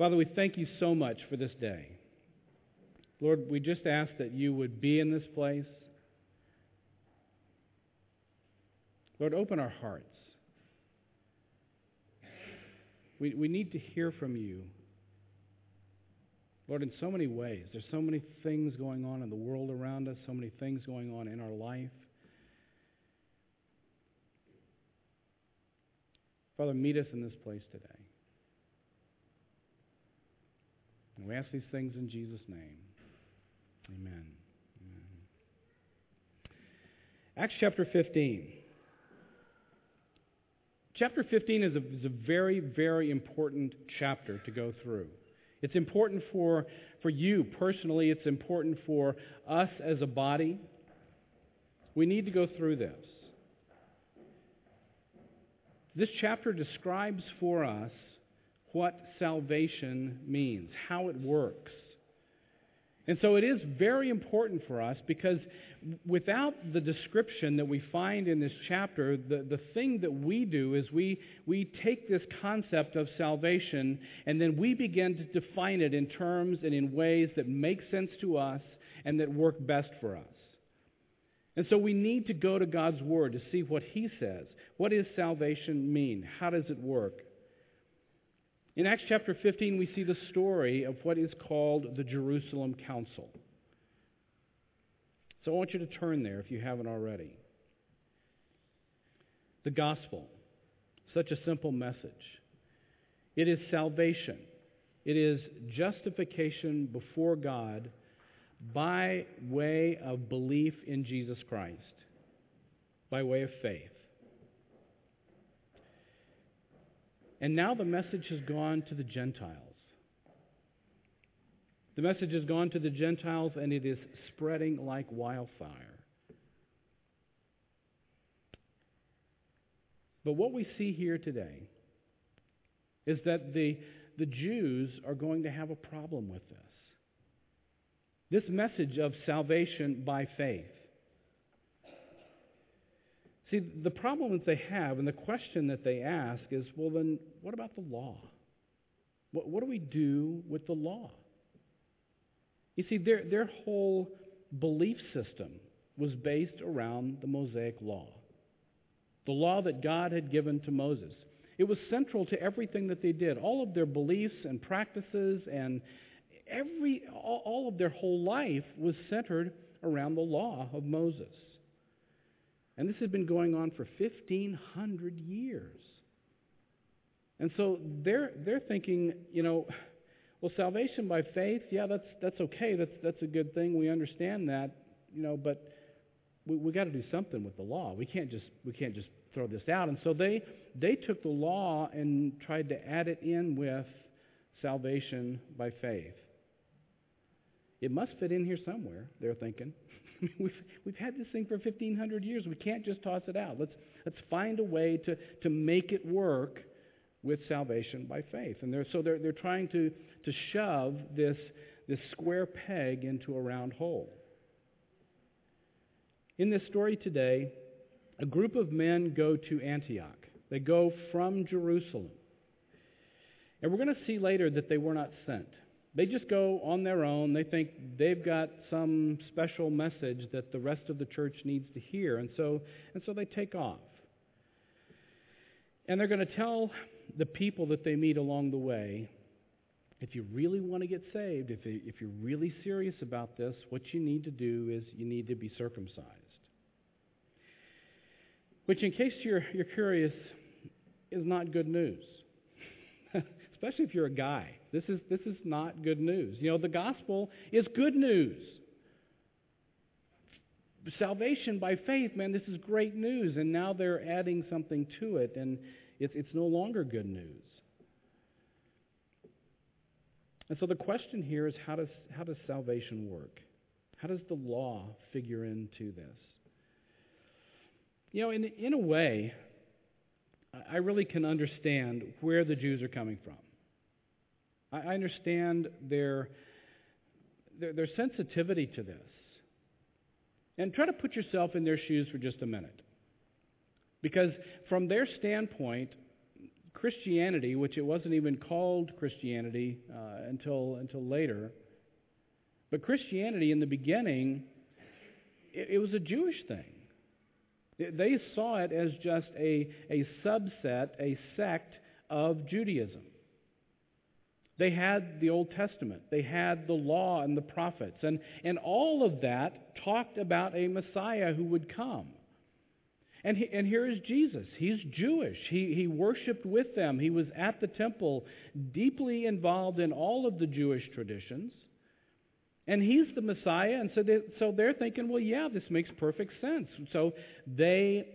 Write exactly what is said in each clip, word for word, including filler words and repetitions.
Father, we thank you so much for this day. Lord, we just ask that you would be in this place. Lord, open our hearts. We, we need to hear from you. Lord, in so many ways. There's so many things going on in the world around us, so many things going on in our life. Father, meet us in this place today. And we ask these things in Jesus' name. Amen. Amen. Acts chapter fifteen. Chapter fifteen is a, is a very, very important chapter to go through. It's important for, for you personally. It's important for us as a body. We need to go through this. This chapter describes for us what salvation means, how it works. And so it is very important for us because without the description that we find in this chapter, the, the thing that we do is we, we take this concept of salvation and then we begin to define it in terms and in ways that make sense to us and that work best for us. And so we need to go to God's Word to see what He says. What does salvation mean? How does it work? In Acts chapter fifteen, we see the story of what is called the Jerusalem Council. So I want you to turn there if you haven't already. The gospel, such a simple message. It is salvation. It is justification before God by way of belief in Jesus Christ, by way of faith. And now the message has gone to the Gentiles. The message has gone to the Gentiles, and it is spreading like wildfire. But what we see here today is that the, the Jews are going to have a problem with this. This message of salvation by faith. See, the problem that they have and the question that they ask is, well, then what about the law? What, what do we do with the law? You see, their, their whole belief system was based around the Mosaic law, the law that God had given to Moses. It was central to everything that they did. All of their beliefs and practices and every all, all of their whole life was centered around the law of Moses. And this had been going on for fifteen hundred years. And so they're they're thinking, you know, well, salvation by faith, yeah, that's that's okay. That's that's a good thing. We understand that, you know, but we we got to do something with the law. We can't just we can't just throw this out. And so they they took the law and tried to add it in with salvation by faith. It must fit in here somewhere, they're thinking. we've we've had this thing for fifteen hundred years. We can't just toss it out. Let's let's find a way to, to make it work with salvation by faith. And they're so they're they're trying to, to shove this this square peg into a round hole. In this story today, a group of men go to Antioch. They go from Jerusalem. And we're going to see later that they were not sent. They just go on their own. They think they've got some special message that the rest of the church needs to hear. And so, and so they take off. And they're going to tell the people that they meet along the way, if you really want to get saved, if, you, if you're really serious about this, what you need to do is you need to be circumcised. Which, in case you're, you're curious, is not good news. Especially if you're a guy. This is this is not good news. You know, the gospel is good news. Salvation by faith, man, this is great news. And now they're adding something to it, and it's it's no longer good news. And so the question here is, how does how does salvation work? How does the law figure into this? You know, in in a way, I really can understand where the Jews are coming from. I understand their, their their sensitivity to this. And try to put yourself in their shoes for just a minute. Because from their standpoint, Christianity, which it wasn't even called Christianity uh, until until later, but Christianity in the beginning, it, it was a Jewish thing. It, they saw it as just a, a subset, a sect of Judaism. They had the Old Testament. They had the law and the prophets. And, and all of that talked about a Messiah who would come. And, he, and here is Jesus. He's Jewish. He, he worshiped with them. He was at the temple, deeply involved in all of the Jewish traditions. And he's the Messiah. And so, they, so they're thinking, well, yeah, this makes perfect sense. So they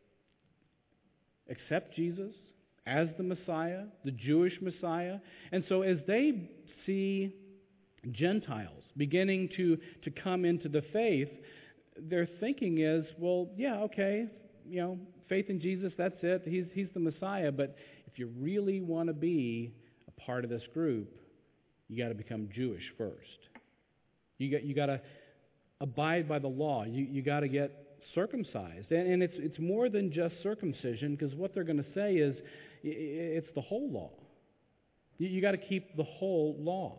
accept Jesus as the Messiah, the Jewish Messiah. And so as they see Gentiles beginning to, to come into the faith, their thinking is, well, yeah, okay, you know, faith in Jesus, that's it. He's, he's the Messiah. But if you really want to be a part of this group, you got to become Jewish first. You got you got to abide by the law. You you got to get circumcised, and, and it's it's more than just circumcision, because what they're going to say is it's the whole law. You, you got to keep the whole law.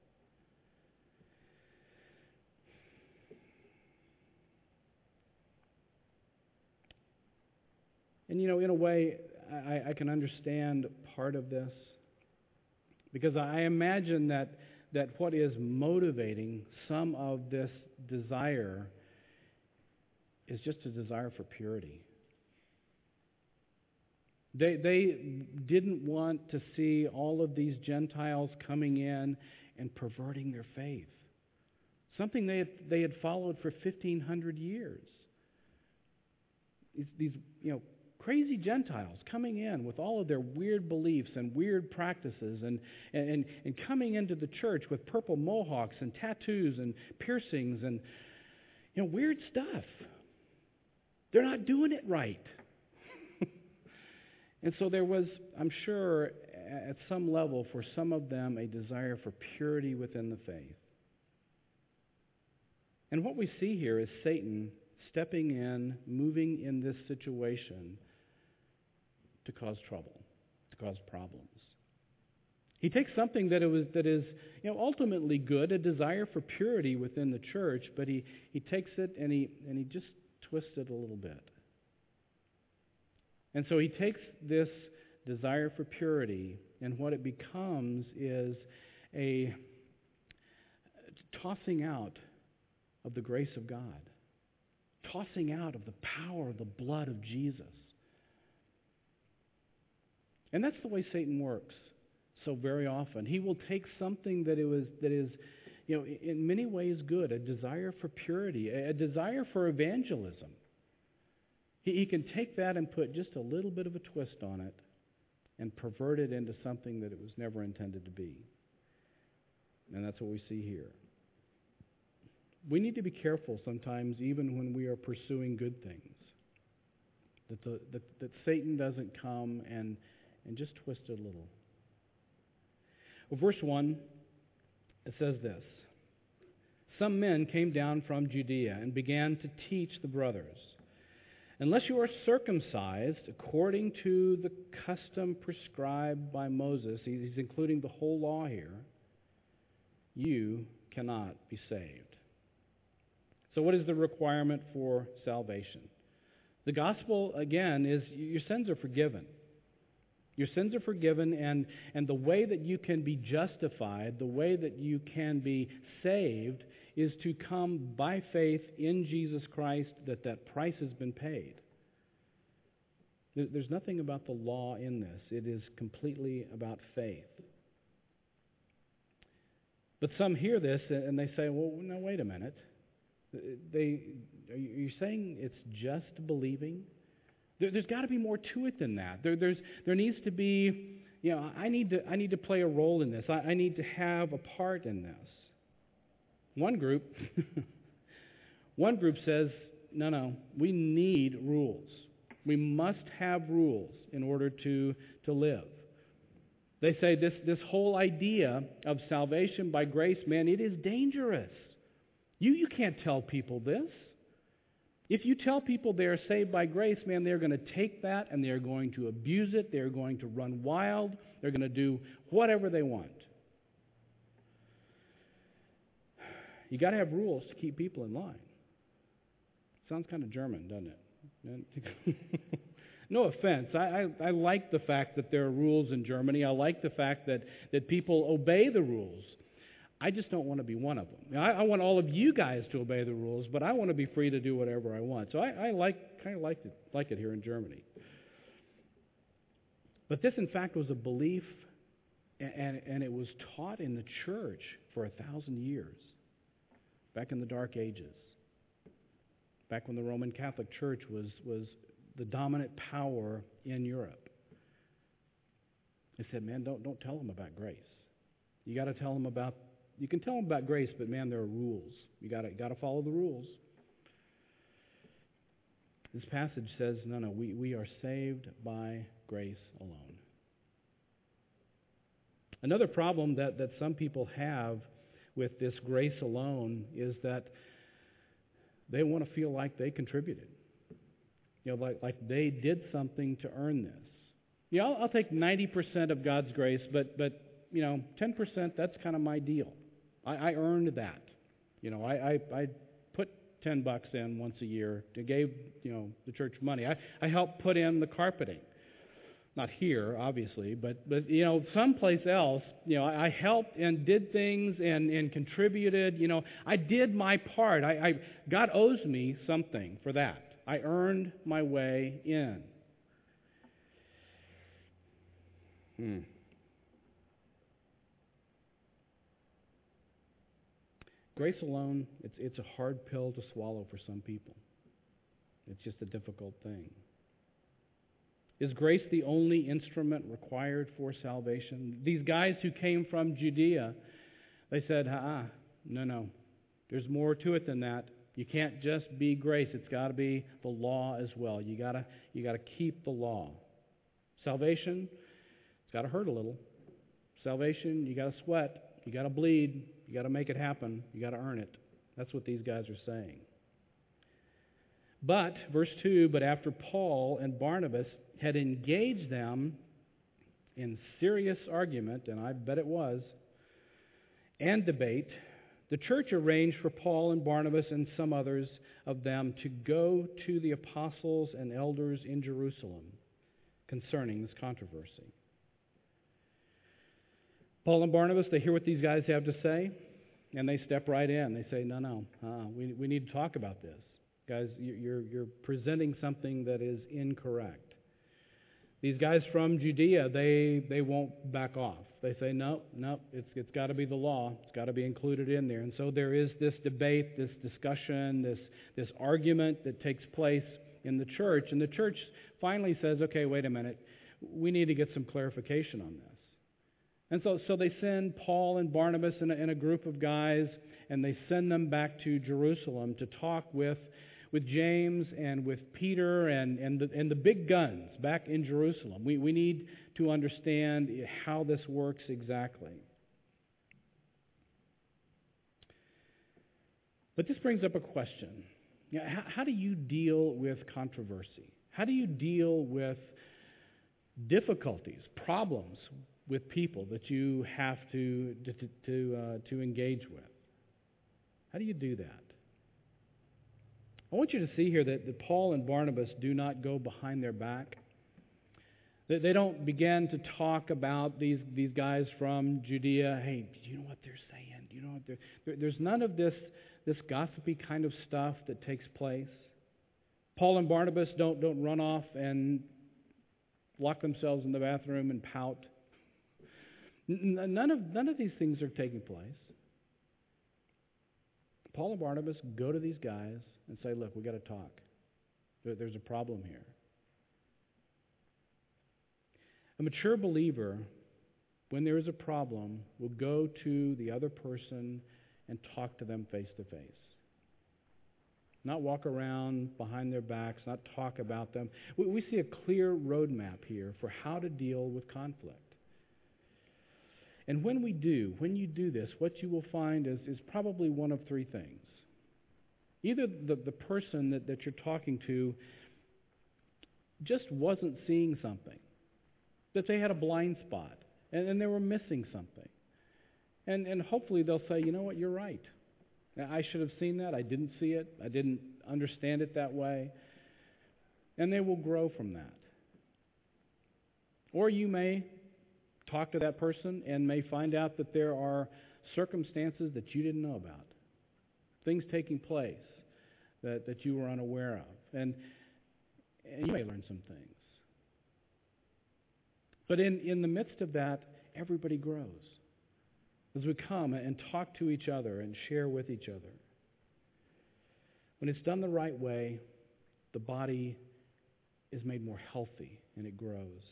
And you know, in a way, I, I can understand part of this, because I imagine that. that what is motivating some of this desire is just a desire for purity. They, they didn't want to see all of these Gentiles coming in and perverting their faith, something they had, they had followed for fifteen hundred years. These, these you know, crazy Gentiles coming in with all of their weird beliefs and weird practices and, and, and coming into the church with purple mohawks and tattoos and piercings and you know weird stuff. They're not doing it right. And so there was, I'm sure, at some level for some of them, a desire for purity within the faith. And what we see here is Satan stepping in, moving in this situation to cause trouble, to cause problems. He takes something that it was that is, you know, ultimately good, a desire for purity within the church, but he, he takes it and he and he just twists it a little bit. And so he takes this desire for purity, and what it becomes is a tossing out of the grace of God, tossing out of the power of the blood of Jesus. And that's the way Satan works so very often. He will take something that it was that is, you know, in many ways good, a desire for purity, a desire for evangelism. He, he can take that and put just a little bit of a twist on it and pervert it into something that it was never intended to be. And that's what we see here. We need to be careful sometimes, even when we are pursuing good things, that, the, that, that Satan doesn't come and, and just twist it a little. Well, verse one, it says this: Some men came down from Judea and began to teach the brothers, unless you are circumcised according to the custom prescribed by Moses, he's including the whole law here, you cannot be saved. So what is the requirement for salvation? The gospel, again, is your sins are forgiven. Your sins are forgiven, and, and the way that you can be justified, the way that you can be saved, is to come by faith in Jesus Christ, that that price has been paid. There's nothing about the law in this. It is completely about faith. But some hear this and they say, well, no, wait a minute. They, are you saying it's just believing? There, there's got to be more to it than that. There, there's, there needs to be, you know, I need to, I need to play a role in this. I, I need to have a part in this. One group, one group says, no, no, we need rules. We must have rules in order to, to live. They say this, this whole idea of salvation by grace, man, it is dangerous. You, you can't tell people this. If you tell people they are saved by grace, man, they're going to take that and they're going to abuse it. They're going to run wild. They're going to do whatever they want. You got to have rules to keep people in line. Sounds kind of German, doesn't it? No offense. I, I, I like the fact that there are rules in Germany. I like the fact that, that people obey the rules. I just don't want to be one of them. Now, I, I want all of you guys to obey the rules, but I want to be free to do whatever I want. So I, I like kind of like it, like it here in Germany. But this, in fact, was a belief, and, and it was taught in the church for a thousand years, back in the Dark Ages, back when the Roman Catholic Church was, was the dominant power in Europe. They said, man, don't, don't tell them about grace. You got to tell them about You can tell them about grace, but man, there are rules. You got to got to follow the rules. This passage says, no, no, we, we are saved by grace alone. Another problem that, that some people have with this grace alone is that they want to feel like they contributed. You know, like, like they did something to earn this. Yeah, I'll, I'll take ninety percent of God's grace, but, but you know, ten percent, that's kind of my deal. I, I earned that. You know, I, I, I put ten bucks in once a year to gave, you know, the church money. I, I helped put in the carpeting. Not here, obviously, but, but you know, someplace else, you know, I, I helped and did things and, and contributed. You know, I did my part. I, I God owes me something for that. I earned my way in. Hmm. Grace alone, it's, it's a hard pill to swallow for some people. It's just a difficult thing. Is grace the only instrument required for salvation? These guys who came from Judea, they said, ah, no, no. There's more to it than that. You can't just be grace. It's got to be the law as well. You gotta, you gotta keep the law. Salvation, it's got to hurt a little. Salvation, you got to sweat. You got to bleed. You got to make it happen. You got to earn it. That's what these guys are saying. But, verse two, but after Paul and Barnabas had engaged them in serious argument, and I bet it was, and debate, the church arranged for Paul and Barnabas and some others of them to go to the apostles and elders in Jerusalem concerning this controversy. Paul and Barnabas, they hear what these guys have to say, and they step right in. They say, no, no, uh, we, we need to talk about this. Guys, you're, you're presenting something that is incorrect. These guys from Judea, they, they won't back off. They say, no, no, it's, it's got to be the law. It's got to be included in there. And so there is this debate, this discussion, this, this argument that takes place in the church. And the church finally says, okay, wait a minute. We need to get some clarification on this. And so, so they send Paul and Barnabas and a, and a group of guys, and they send them back to Jerusalem to talk with, with James and with Peter and, and, the, and the big guns back in Jerusalem. We, we need to understand how this works exactly. But this brings up a question. You know, how, how do you deal with controversy? How do you deal with difficulties, problems with people that you have to to to, uh, to engage with? How do you do that? I want you to see here that, that Paul and Barnabas do not go behind their back. They, they don't begin to talk about these, these guys from Judea. Hey, do you know what they're saying? Do you know what they're, there, there's none of this, this gossipy kind of stuff that takes place. Paul and Barnabas don't, don't run off and lock themselves in the bathroom and pout. None of, none of these things are taking place. Paul and Barnabas go to these guys and say, look, we've got to talk. There, there's a problem here. A mature believer, when there is a problem, will go to the other person and talk to them face to face. Not walk around behind their backs, not talk about them. We, we see a clear roadmap here for how to deal with conflict. And when we do, when you do this, what you will find is, is probably one of three things. Either the, the person that, that you're talking to just wasn't seeing something, that they had a blind spot, and, and they were missing something. And, and hopefully they'll say, you know what, you're right. I should have seen that. I didn't see it. I didn't understand it that way. And they will grow from that. Or you may talk to that person and may find out that there are circumstances that you didn't know about, things taking place that, that you were unaware of. And, and you may learn some things. But in, in the midst of that, everybody grows as we come and talk to each other and share with each other. When it's done the right way, the body is made more healthy and it grows.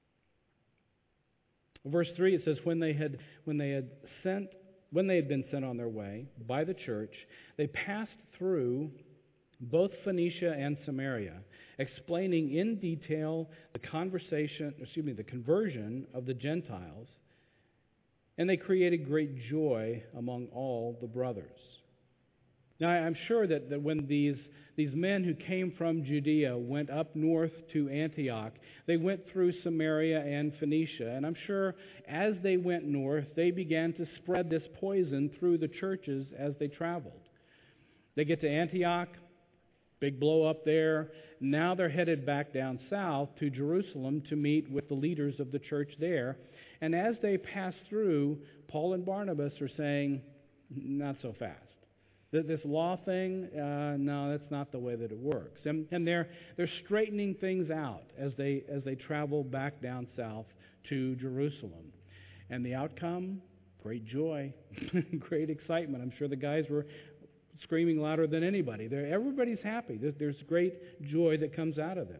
Verse three, it says, when they had when they had sent when they had been sent on their way by the church, they passed through both Phoenicia and Samaria, explaining in detail the conversation, excuse me, the conversion of the Gentiles, and they created great joy among all the brothers. Now, I'm sure that, that when these, these men who came from Judea went up north to Antioch, they went through Samaria and Phoenicia. And I'm sure as they went north, they began to spread this poison through the churches as they traveled. They get to Antioch, big blow up there. Now they're headed back down south to Jerusalem to meet with the leaders of the church there. And as they pass through, Paul and Barnabas are saying, not so fast. This law thing, uh, no, that's not the way that it works. And, and they're they're straightening things out as they as they travel back down south to Jerusalem. And the outcome, great joy, great excitement. I'm sure the guys were screaming louder than anybody. They're, everybody's happy. There's, there's great joy that comes out of this.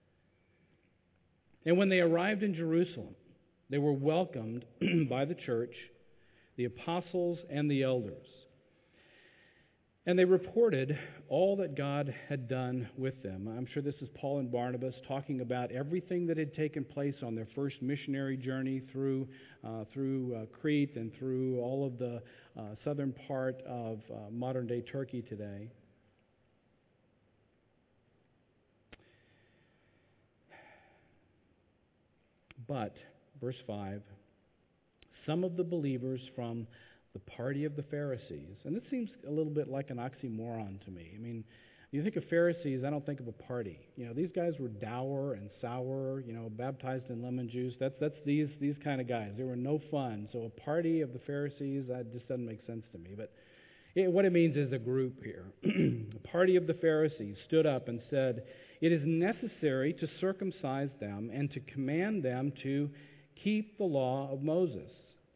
And when they arrived in Jerusalem, they were welcomed by the church, the apostles, and the elders. And they reported all that God had done with them. I'm sure this is Paul and Barnabas talking about everything that had taken place on their first missionary journey through uh, through uh, Crete and through all of the uh, southern part of uh, modern-day Turkey today. But, verse five, some of the believers from the party of the Pharisees. And this seems a little bit like an oxymoron to me. I mean, you think of Pharisees, I don't think of a party. You know, these guys were dour and sour, you know, baptized in lemon juice. That's that's these these kind of guys. They were no fun. So a party of the Pharisees, that just doesn't make sense to me. But it, what it means is a group here. A party of the Pharisees stood up and said, "It is necessary to circumcise them and to command them to keep the law of Moses."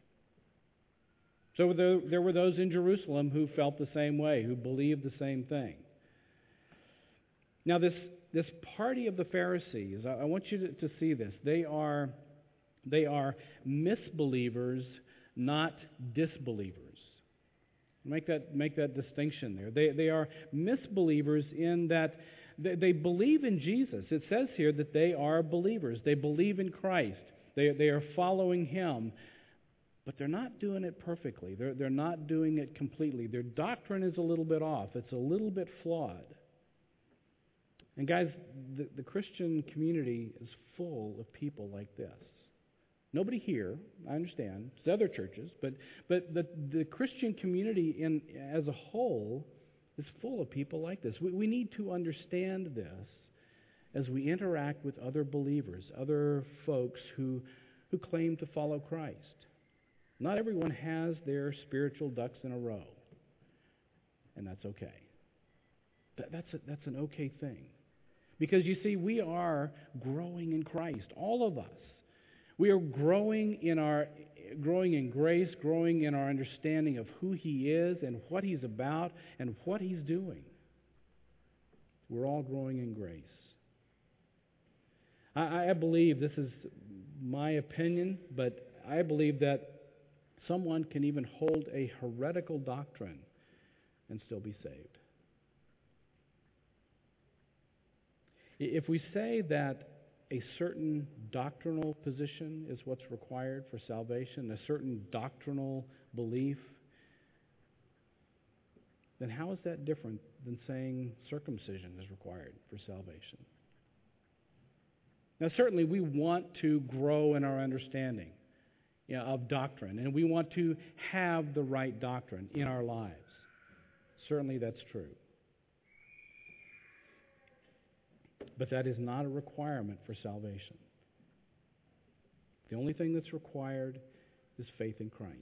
So there were those in Jerusalem who felt the same way, who believed the same thing. Now, this this party of the Pharisees, I, I want you to, to see this. They are they are misbelievers, not disbelievers. Make that make that distinction there. They they are misbelievers in that they, they believe in Jesus. It says here that they are believers. They believe in Christ. They they are following Him. But they're not doing it perfectly. They're, they're not doing it completely. Their doctrine is a little bit off. It's a little bit flawed. And guys, the, the Christian community is full of people like this. Nobody here, I understand, it's other churches, but, but the, the Christian community in, as a whole is full of people like this. We, we need to understand this as we interact with other believers, other folks who, who claim to follow Christ. Not everyone has their spiritual ducks in a row, and that's okay. That, that's, a, that's an okay thing. Because you see, we are growing in Christ, all of us. We are growing in our growing in grace, growing in our understanding of who He is and what He's about and what He's doing. We're all growing in grace. I, I believe, this is my opinion, but I believe that someone can even hold a heretical doctrine and still be saved. If we say that a certain doctrinal position is what's required for salvation, a certain doctrinal belief, then how is that different than saying circumcision is required for salvation? Now, certainly we want to grow in our understanding, you know, of doctrine, and we want to have the right doctrine in our lives. Certainly that's true. But that is not a requirement for salvation. The only thing that's required is faith in Christ.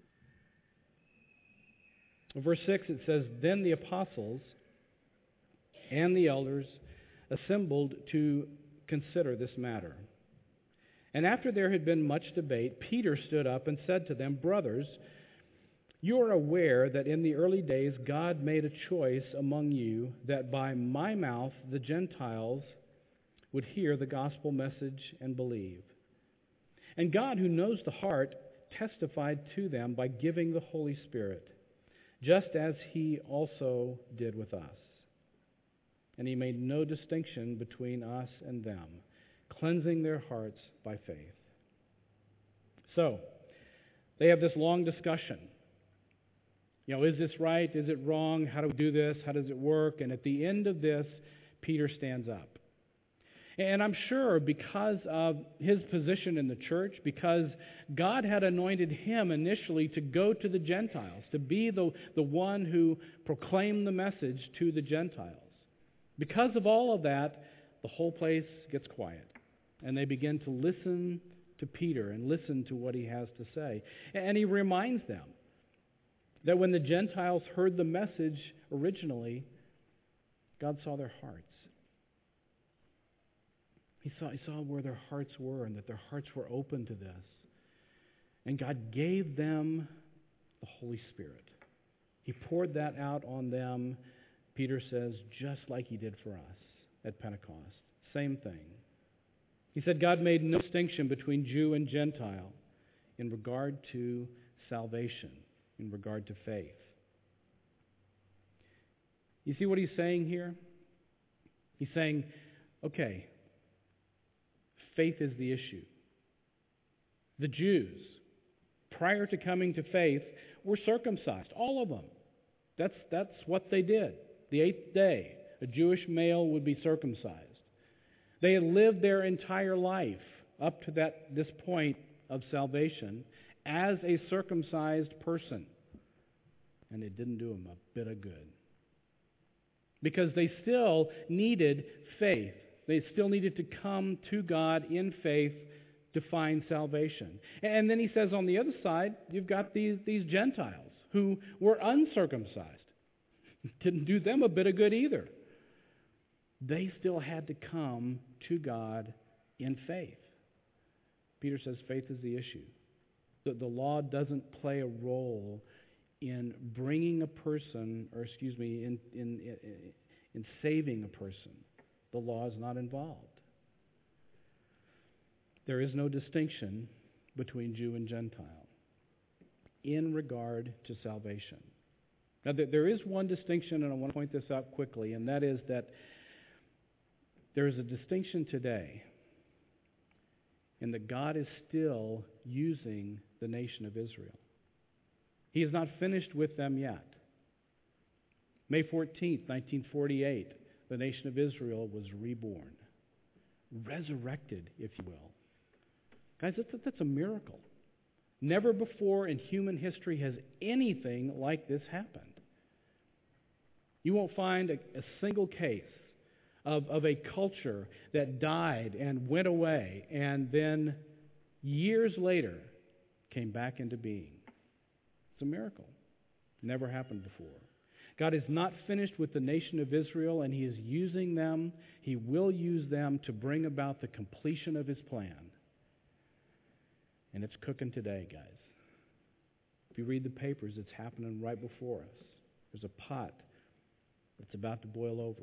In verse six it says, "Then the apostles and the elders assembled to consider this matter. And after there had been much debate, Peter stood up and said to them, 'Brothers, you are aware that in the early days God made a choice among you that by my mouth the Gentiles would hear the gospel message and believe. And God, who knows the heart, testified to them by giving the Holy Spirit, just as he also did with us. And he made no distinction between us and them, cleansing their hearts by faith.'" So, they have this long discussion. You know, is this right? Is it wrong? How do we do this? How does it work? And at the end of this, Peter stands up. And I'm sure because of his position in the church, because God had anointed him initially to go to the Gentiles, to be the, the one who proclaimed the message to the Gentiles. Because of all of that, the whole place gets quiet. And they begin to listen to Peter and listen to what he has to say. And he reminds them that when the Gentiles heard the message originally, God saw their hearts. He saw, he saw where their hearts were and that their hearts were open to this. And God gave them the Holy Spirit. He poured that out on them, Peter says, just like he did for us at Pentecost. Same thing. He said God made no distinction between Jew and Gentile in regard to salvation, in regard to faith. You see what he's saying here? He's saying, okay, faith is the issue. The Jews, prior to coming to faith, were circumcised, all of them. That's, that's what they did. The eighth day, a Jewish male would be circumcised. They had lived their entire life up to that this point of salvation as a circumcised person. And it didn't do them a bit of good. Because they still needed faith. They still needed to come to God in faith to find salvation. And then he says on the other side, you've got these, these Gentiles who were uncircumcised. Didn't do them a bit of good either. They still had to come to God in faith. Peter says faith is the issue. The, the law doesn't play a role in bringing a person, or excuse me, in, in, in, in saving a person. The law is not involved. There is no distinction between Jew and Gentile in regard to salvation. Now, there is one distinction, and I want to point this out quickly, and that is that there is a distinction today in that God is still using the nation of Israel. He is not finished with them yet. May fourteenth, nineteen forty-eight, the nation of Israel was reborn, resurrected, if you will. Guys, that's, that's a miracle. Never before in human history has anything like this happened. You won't find a, a single case of, of a culture that died and went away and then years later came back into being. It's a miracle. Never happened before. God is not finished with the nation of Israel, and He is using them. He will use them to bring about the completion of His plan. And it's cooking today, guys. If you read the papers, it's happening right before us. There's a pot that's about to boil over.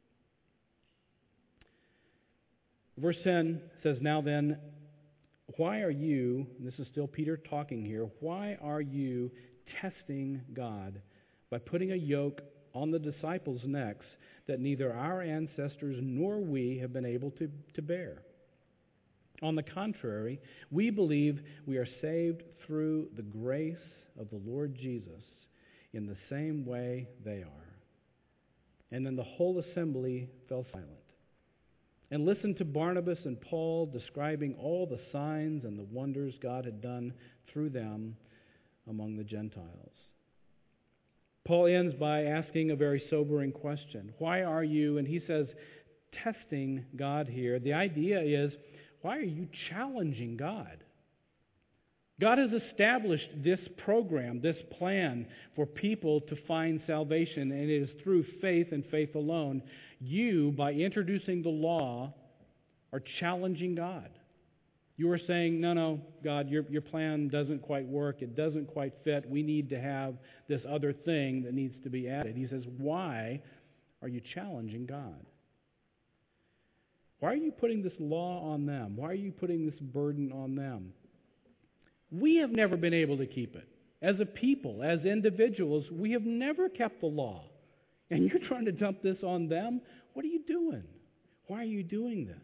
Verse ten says, "Now then, why are you," and this is still Peter talking here, "why are you testing God by putting a yoke on the disciples' necks that neither our ancestors nor we have been able to, to bear? On the contrary, we believe we are saved through the grace of the Lord Jesus, in the same way they are." And then the whole assembly fell silent and listened to Barnabas and Paul describing all the signs and the wonders God had done through them among the Gentiles. Paul ends by asking a very sobering question. Why are you, and he says, testing God here? The idea is, why are you challenging God? God has established this program, this plan for people to find salvation, and it is through faith and faith alone. You, by introducing the law, are challenging God. You are saying, no, no, God, your, your plan doesn't quite work. It doesn't quite fit. We need to have this other thing that needs to be added. He says, why are you challenging God? Why are you putting this law on them? Why are you putting this burden on them? We have never been able to keep it. As a people, as individuals, we have never kept the law. And you're trying to dump this on them? What are you doing? Why are you doing this?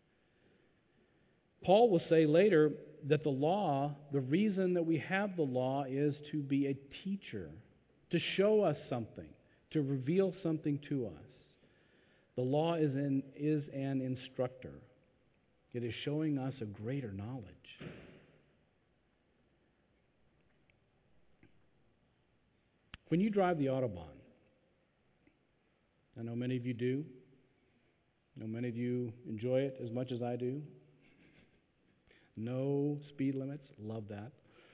Paul will say later that the law, the reason that we have the law is to be a teacher, to show us something, to reveal something to us. The law is, in, is an instructor. It is showing us a greater knowledge. When you drive the Autobahn, I know many of you do. I know many of you enjoy it as much as I do. No speed limits. Love that.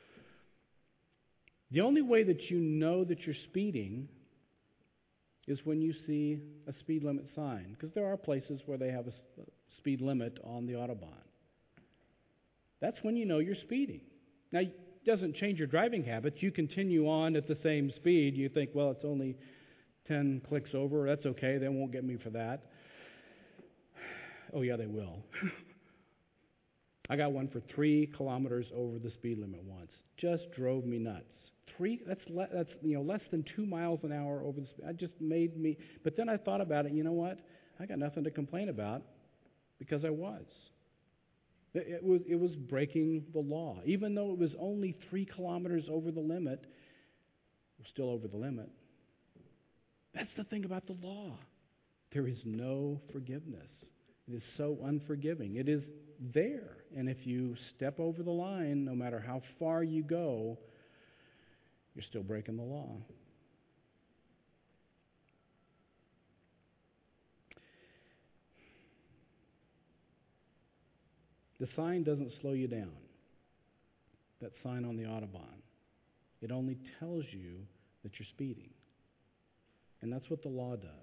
The only way that you know that you're speeding is when you see a speed limit sign, because there are places where they have a speed limit on the Autobahn. That's when you know you're speeding. Now, it doesn't change your driving habits. You continue on at the same speed. You think, well, it's only ten clicks over. That's okay. They won't get me for that. Oh, yeah, they will. I got one for three kilometers over the speed limit once. Just drove me nuts. Three, that's, le- that's you know, less than two miles an hour over the speed. It just made me, but then I thought about it, you know what? I got nothing to complain about because I was. It, it was it was breaking the law. Even though it was only three kilometers over the limit, it was still over the limit. That's the thing about the law. There is no forgiveness. It is so unforgiving. It is there. And if you step over the line, no matter how far you go, you're still breaking the law. The sign doesn't slow you down. That sign on the Autobahn. It only tells you that you're speeding. And that's what the law does.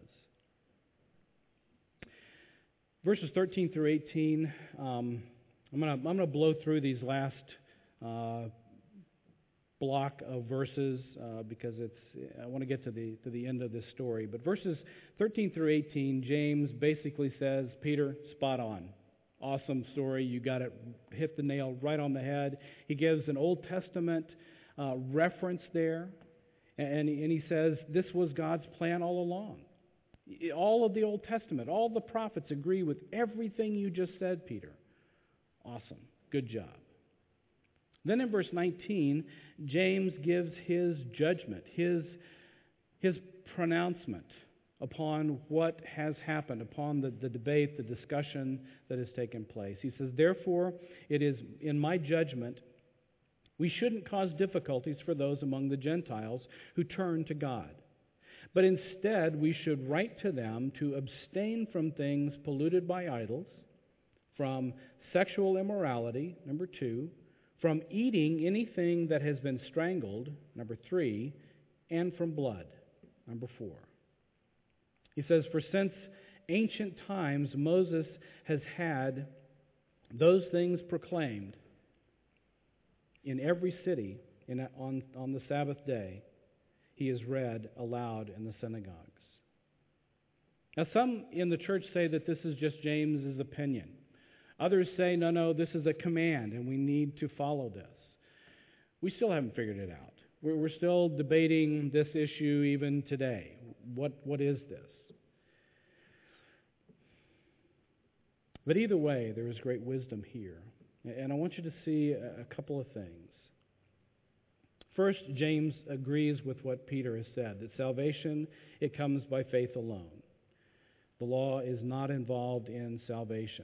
Verses thirteen through eighteen, um, I'm going to I'm going to blow through these last uh, block of verses uh, because it's I want to get to the to the end of this story. But verses thirteen through eighteen, James basically says, Peter, spot on. Awesome story. You got it, hit the nail right on the head. He gives an Old Testament uh, reference there, and he, and he says this was God's plan all along. All of the Old Testament, all the prophets agree with everything you just said, Peter. Awesome. Good job. Then in verse nineteen, James gives his judgment, his, his pronouncement upon what has happened, upon the, the debate, the discussion that has taken place. He says, therefore, it is in my judgment, we shouldn't cause difficulties for those among the Gentiles who turn to God. But instead, we should write to them to abstain from things polluted by idols, from sexual immorality, number two, from eating anything that has been strangled, number three, and from blood, number four. He says, for since ancient times Moses has had those things proclaimed in every city in, on, on the Sabbath day, he is read aloud in the synagogues. Now, some in the church say that this is just James's opinion. Others say, no, no, this is a command, and we need to follow this. We still haven't figured it out. We're, we're still debating this issue even today. What, what is this? But either way, there is great wisdom here. And I want you to see a couple of things. First, James agrees with what Peter has said, that salvation, it comes by faith alone. The law is not involved in salvation.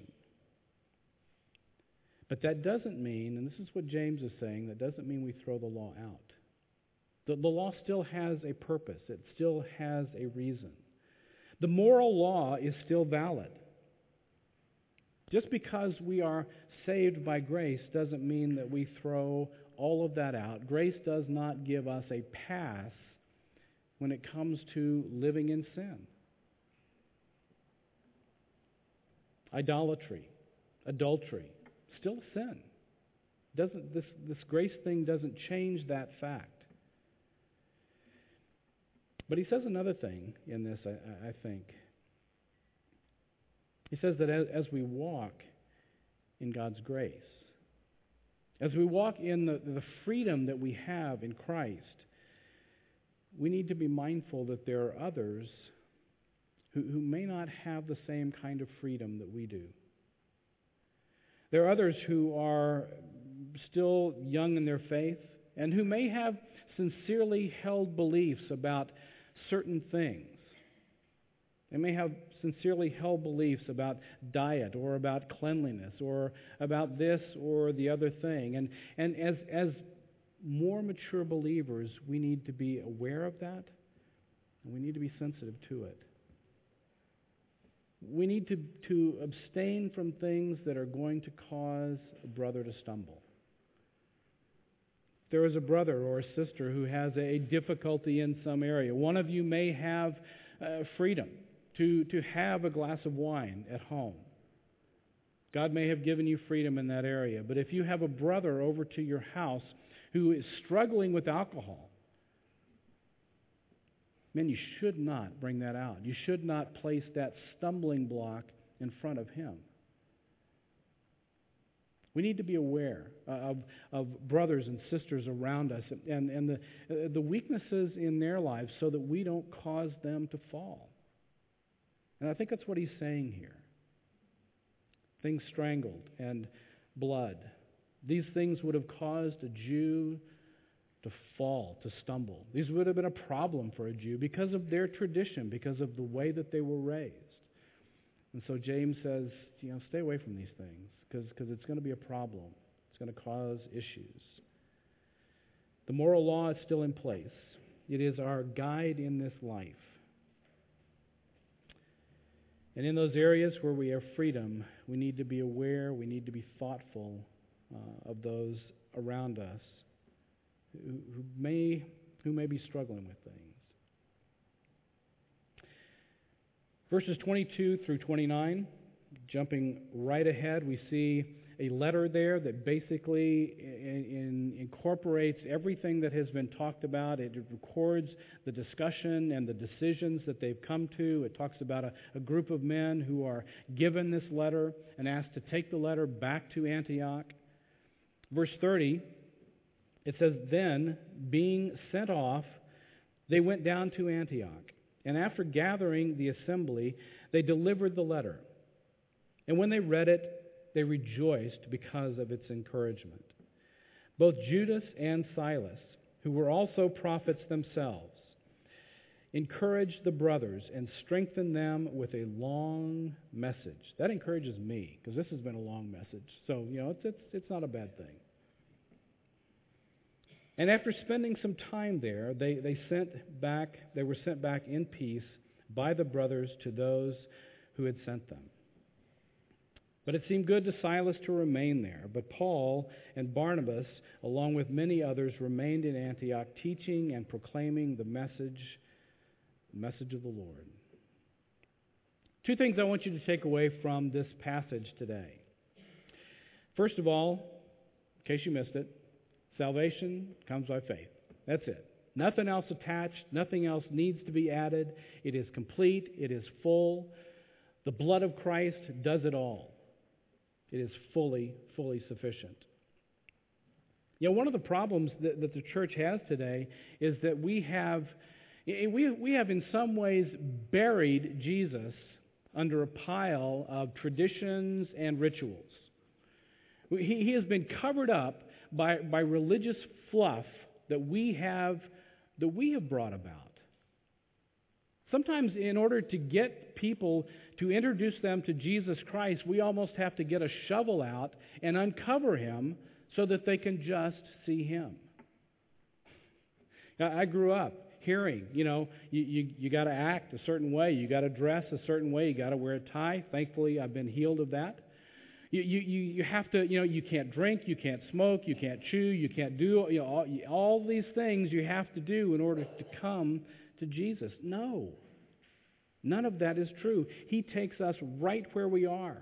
But that doesn't mean, and this is what James is saying, that doesn't mean we throw the law out. The, the law still has a purpose. It still has a reason. The moral law is still valid. Just because we are saved by grace doesn't mean that we throw all of that out. Grace does not give us a pass when it comes to living in sin. Idolatry, adultery, still sin. Doesn't this, this grace thing doesn't change that fact. But he says another thing in this, I, I think. He says that as, as we walk in God's grace, as we walk in the, the freedom that we have in Christ, we need to be mindful that there are others who, who may not have the same kind of freedom that we do. There are others who are still young in their faith and who may have sincerely held beliefs about certain things. They may have sincerely held beliefs about diet or about cleanliness or about this or the other thing. And, and as, as more mature believers, we need to be aware of that and we need to be sensitive to it. We need to, to abstain from things that are going to cause a brother to stumble. If there is a brother or a sister who has a difficulty in some area, one of you may have uh, freedom to, to have a glass of wine at home. God may have given you freedom in that area. But if you have a brother over to your house who is struggling with alcohol, man, you should not bring that out. You should not place that stumbling block in front of him. We need to be aware of, of brothers and sisters around us and, and the, the weaknesses in their lives so that we don't cause them to fall. And I think that's what he's saying here. Things strangled and blood. These things would have caused a Jew to fall, to stumble. These would have been a problem for a Jew because of their tradition, because of the way that they were raised. And so James says, you know, stay away from these things because because it's going to be a problem. It's going to cause issues. The moral law is still in place. It is our guide in this life. And in those areas where we have freedom, we need to be aware, we need to be thoughtful uh, of those around us who, who may who may be struggling with things. Verses twenty-two through twenty-nine, jumping right ahead, we see a letter there that basically in, in incorporates everything that has been talked about. It records the discussion and the decisions that they've come to. It talks about a, a group of men who are given this letter and asked to take the letter back to Antioch. Verse thirty, it says, then, being sent off, they went down to Antioch. And after gathering the assembly, they delivered the letter. And when they read it, they rejoiced because of its encouragement. Both Judas and Silas, who were also prophets themselves, encouraged the brothers and strengthened them with a long message. That encourages me, because this has been a long message. So, you know, it's, it's, it's not a bad thing. And after spending some time there, they, they sent back, they were sent back in peace by the brothers to those who had sent them. But it seemed good to Silas to remain there. But Paul and Barnabas, along with many others, remained in Antioch, teaching and proclaiming the message, the message of the Lord. Two things I want you to take away from this passage today. First of all, in case you missed it, salvation comes by faith. That's it. Nothing else attached. Nothing else needs to be added. It is complete. It is full. The blood of Christ does it all. It is fully, fully sufficient. You know, one of the problems that, that the church has today is that we have, we, we have in some ways buried Jesus under a pile of traditions and rituals. He, he has been covered up by, by religious fluff that we have that we have brought about. Sometimes in order to get people to introduce them to Jesus Christ, we almost have to get a shovel out and uncover him so that they can just see him. Now, I grew up hearing, you know, you, you, you got to act a certain way, you got to dress a certain way, you got to wear a tie. Thankfully, I've been healed of that. You, you, you have to, you know, you can't drink, you can't smoke, you can't chew, you can't do, you know, all, all these things you have to do in order to come to Jesus. No. None of that is true. He takes us right where we are.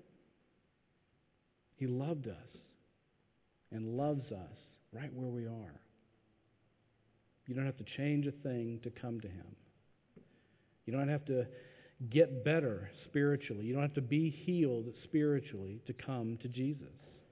He loved us and loves us right where we are. You don't have to change a thing to come to him. You don't have to get better spiritually. You don't have to be healed spiritually to come to Jesus.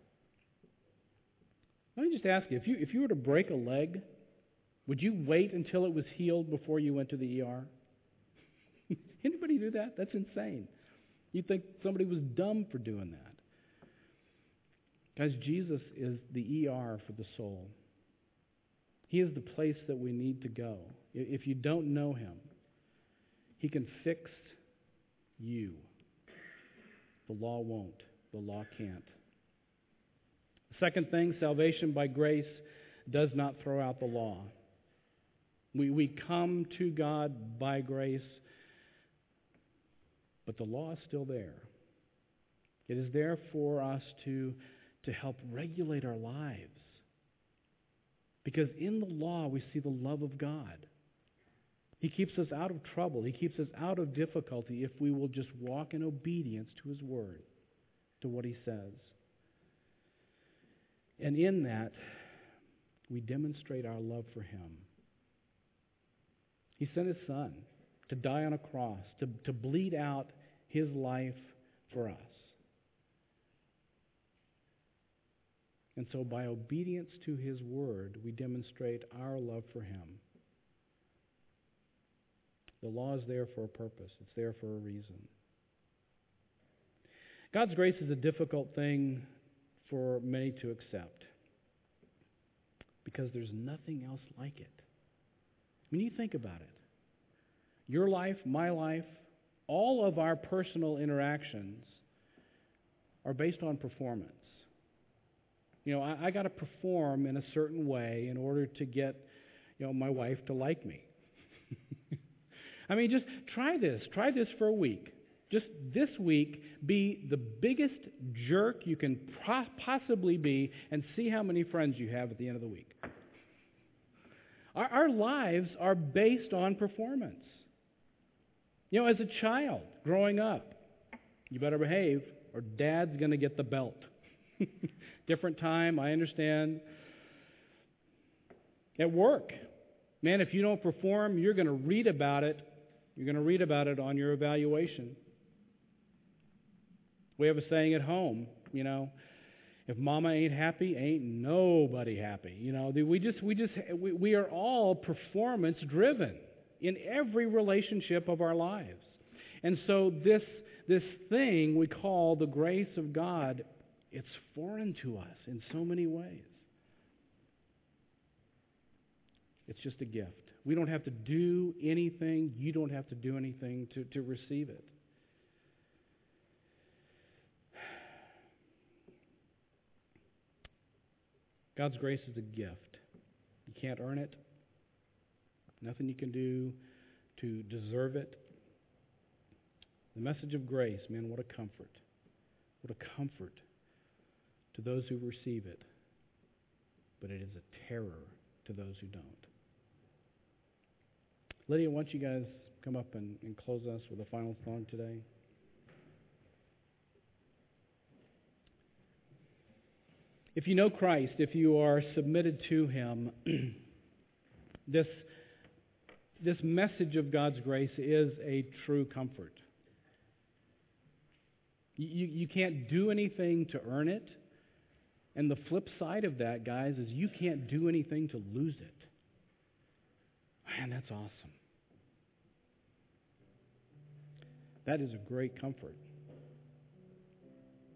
Let me just ask you, if you, if you were to break a leg, would you wait until it was healed before you went to the E R? Anybody do that? That's insane. You'd think somebody was dumb for doing that. Guys, Jesus is the E R for the soul. He is the place that we need to go. If you don't know him, he can fix you. The law won't. The law can't. Second thing, salvation by grace does not throw out the law. We, we come to God by grace, but the law is still there. It is there for us to, to help regulate our lives. Because in the law, we see the love of God. He keeps us out of trouble. He keeps us out of difficulty if we will just walk in obedience to his word, to what he says. And in that, we demonstrate our love for him. He sent his son to die on a cross, to, to bleed out his life for us. And so by obedience to his word, we demonstrate our love for him. The law is there for a purpose. It's there for a reason. God's grace is a difficult thing for many to accept because there's nothing else like it. When you think about it, your life, my life, all of our personal interactions are based on performance. You know, I, I got to perform in a certain way in order to get, you know, my wife to like me. I mean, just try this. Try this for a week. Just this week, be the biggest jerk you can pro- possibly be and see how many friends you have at the end of the week. Our, our lives are based on performance. You know, as a child growing up, you better behave or dad's going to get the belt. Different time, I understand. At work, man, if you don't perform, you're going to read about it. You're going to read about it on your evaluation. We have a saying at home, you know, if mama ain't happy, ain't nobody happy. You know, we just, we just, we, we are all performance driven in every relationship of our lives. And so this, this thing we call the grace of God, it's foreign to us in so many ways. It's just a gift. We don't have to do anything. You don't have to do anything to, to receive it. God's grace is a gift. You can't earn it. Nothing you can do to deserve it. The message of grace, man, what a comfort. What a comfort to those who receive it. But it is a terror to those who don't. Lydia, why don't you guys come up and, and close us with a final song today? If you know Christ, if you are submitted to him, this, this message of God's grace is a true comfort. You, you can't do anything to earn it. And the flip side of that, guys, is you can't do anything to lose it. Man, that's awesome. That is a great comfort.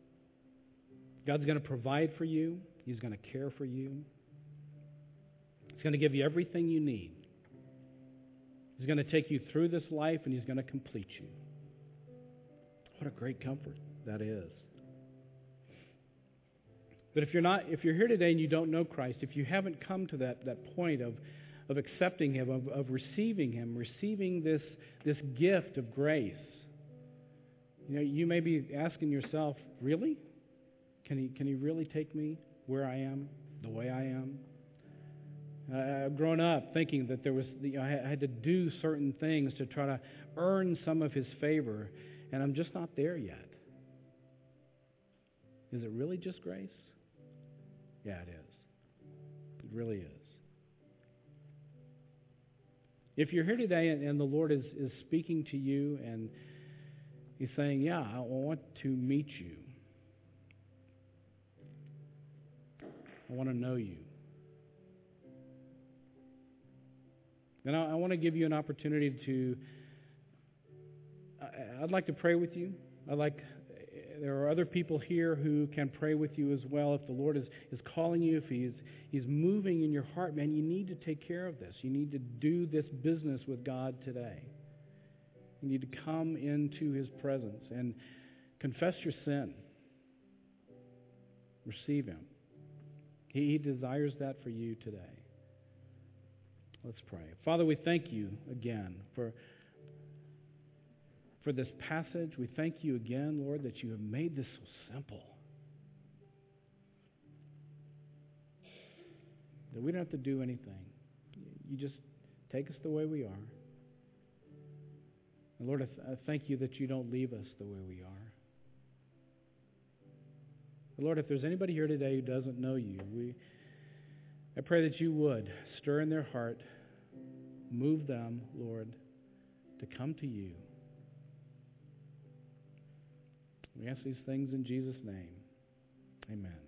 God's going to provide for you. He's going to care for you. He's going to give you everything you need. He's going to take you through this life, and He's going to complete you. What a great comfort that is. But if you're not, if you're here today and you don't know Christ, if you haven't come to that, that point of, of accepting Him, of, of receiving Him, receiving this, this gift of grace, you know, you may be asking yourself, really? Can He, can He really take me where I am, the way I am? Uh, I've grown up thinking that there was, you know, I had to do certain things to try to earn some of His favor, and I'm just not there yet. Is it really just grace? Yeah, it is. It really is. If you're here today and, and the Lord is, is speaking to you and He's saying, yeah, I want to meet you. I want to know you. And I, I want to give you an opportunity to, I, I'd like to pray with you. I'd like, there are other people here who can pray with you as well. If the Lord is, is calling you, if he is, He's moving in your heart, man, you need to take care of this. You need to do this business with God today. You need to come into His presence and confess your sin. Receive Him. He, he desires that for you today. Let's pray. Father, we thank you again for, for this passage. We thank you again, Lord, that you have made this so simple. That we don't have to do anything. You just take us the way we are. And Lord, I, th- I thank you that you don't leave us the way we are. But Lord, if there's anybody here today who doesn't know you, we, I pray that you would stir in their heart, move them, Lord, to come to you. We ask these things in Jesus' name. Amen.